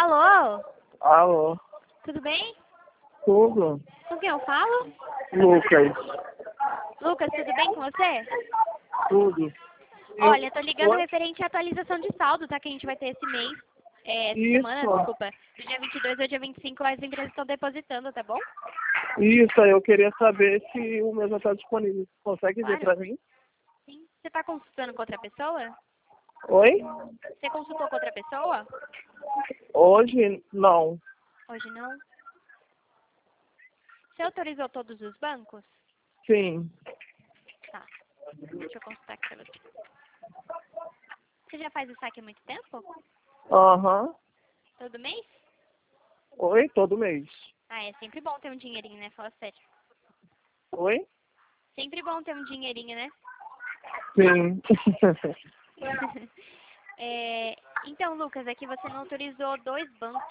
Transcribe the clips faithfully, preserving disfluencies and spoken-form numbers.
Alô? Alô, Tudo bem? tudo? Com quem eu falo? Lucas, Lucas, tudo bem com você? tudo. Olha, tô ligando Oi? referente à atualização de saldo, tá? Que a gente vai ter esse mês. É, essa semana, Isso, desculpa. Do dia vinte e dois ao dia vinte e cinco, as empresas estão depositando, tá bom? isso, aí eu queria saber se o meu já está disponível. Consegue ver Claro. pra mim? Sim. Você tá consultando com outra pessoa? Oi? Você consultou com outra pessoa? Hoje, não. Hoje não. Você autorizou todos os bancos? Sim. Tá. Deixa eu consultar aqui pra você. Você já faz o saque há muito tempo? Aham. Todo mês? Oi? Todo mês. Ah, é sempre bom ter um dinheirinho, né? Fala sério. Oi? Sempre bom ter um dinheirinho, né? Sim. É, então, Lucas, aqui você não autorizou dois bancos.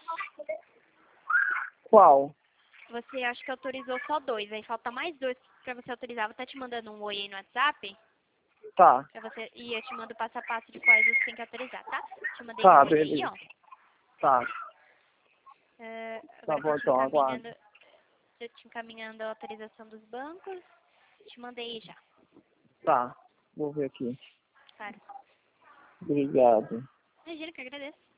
Qual? Você acha que autorizou só dois. Aí falta mais dois pra você autorizar. Vou estar te mandando um oi aí no WhatsApp. Tá, Pra você, e eu te mando o passo a passo de quais você tem que autorizar, tá? Te mandei um tá, oi aí, beleza. ó. Tá, É, tá agora eu tô bom te então, aguardo. encaminhando, tô te encaminhando a autorização dos bancos. Te mandei já. Tá, vou ver aqui. Claro. Obrigado. Imagina que eu agradeço.